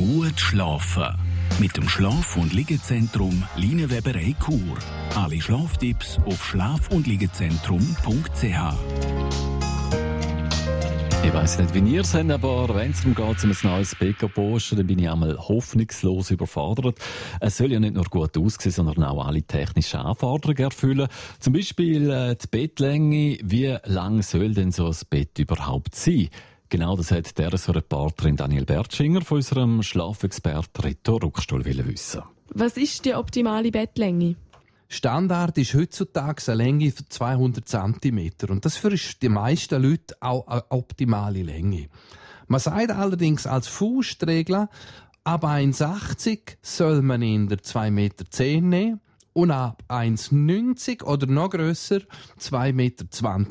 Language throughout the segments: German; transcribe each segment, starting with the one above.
Gut schlafen. Mit dem Schlaf- und Liegezentrum Linienweberei Chur. Alle Schlaftipps auf schlaf-und-liegezentrum.ch. Ich weiss nicht, wie ihr es habt, aber wenn es darum geht, um ein neues Bett zu posten, dann bin ich einmal hoffnungslos überfordert. Es soll ja nicht nur gut aussehen, sondern auch alle technischen Anforderungen erfüllen. Zum Beispiel die Bettlänge. Wie lang soll denn so ein Bett überhaupt sein? Genau das hat der Reporterin Daniel Bertschinger von unserem Schlafexpert Reto Ruckstuhl wissen. Was ist die optimale Bettlänge? Standard ist heutzutage eine Länge von 200 cm. Und das ist für die meisten Leute auch eine optimale Länge. Man sagt allerdings als Faustregel, ab 1,80 soll man in der 2,10 Meter nehmen und ab 1,90 oder noch grösser 2,20 Meter.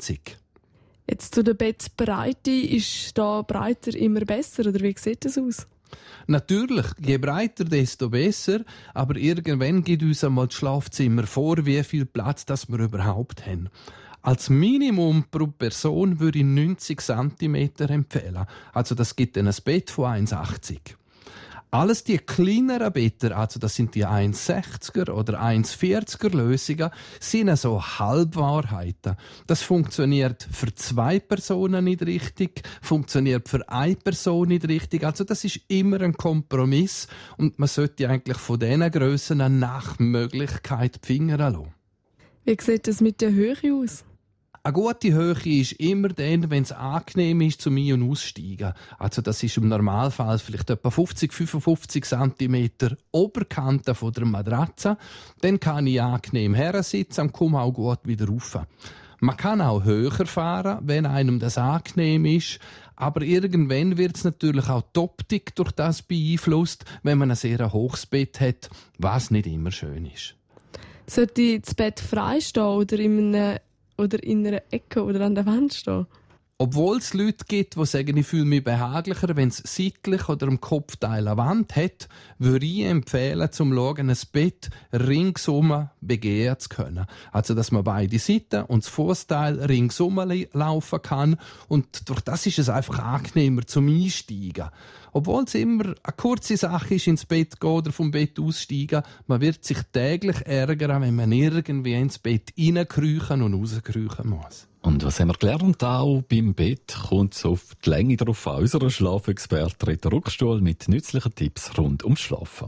Jetzt zu der Bettbreite, ist da breiter immer besser, oder wie sieht das aus? Natürlich, je breiter, desto besser. Aber irgendwann gibt uns einmal das Schlafzimmer vor, wie viel Platz das wir überhaupt haben. Als Minimum pro Person würde ich 90 cm empfehlen. Also das gibt dann ein Bett von 1,80. Alles die kleineren Betten, also das sind die 1,60er oder 1,40er Lösungen, sind so Halbwahrheiten. Das funktioniert für 2 Personen nicht richtig, funktioniert für 1 Person nicht richtig. Also das ist immer ein Kompromiss und man sollte eigentlich von diesen Grössen nach Möglichkeit die Finger lassen. Wie sieht das mit der Höhe aus? Eine gute Höhe ist immer dann, wenn es angenehm ist zum Ein- und Aussteigen. Also das ist im Normalfall vielleicht etwa 50-55 cm Oberkante von der Matratze. Dann kann ich angenehm hersitzen und komme auch gut wieder rauf. Man kann auch höher fahren, wenn einem das angenehm ist. Aber irgendwann wird es natürlich auch die Optik durch das beeinflusst, wenn man ein sehr hohes Bett hat, was nicht immer schön ist. Sollte das Bett frei stehen oder in einer Ecke oder an der Wand stehen? Obwohl es Leute gibt, die sagen, ich fühle mich behaglicher, wenn es seitlich oder am Kopfteil eine Wand hat, würde ich empfehlen, zum Schauen, ein Bett ringsum begehen zu können. Also, dass man beide Seiten und das Fußteil ringsum laufen kann. Und durch das ist es einfach angenehmer zum Einsteigen. Obwohl es immer eine kurze Sache ist, ins Bett gehen oder vom Bett aussteigen, man wird sich täglich ärgern, wenn man irgendwie ins Bett reinkriechen und rauskriechen muss. Und was haben wir gelernt? Auch beim Bett kommt es auf die Länge drauf an. Unser Schlafexperte Reto Ruckstuhl mit nützlichen Tipps rund ums Schlafen.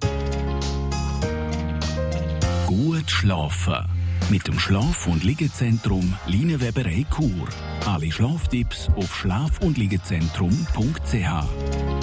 Gut schlafen. Mit dem Schlaf- und Liegezentrum Linienweberei Chur. Alle Schlaftipps auf schlaf-und-liegezentrum.ch.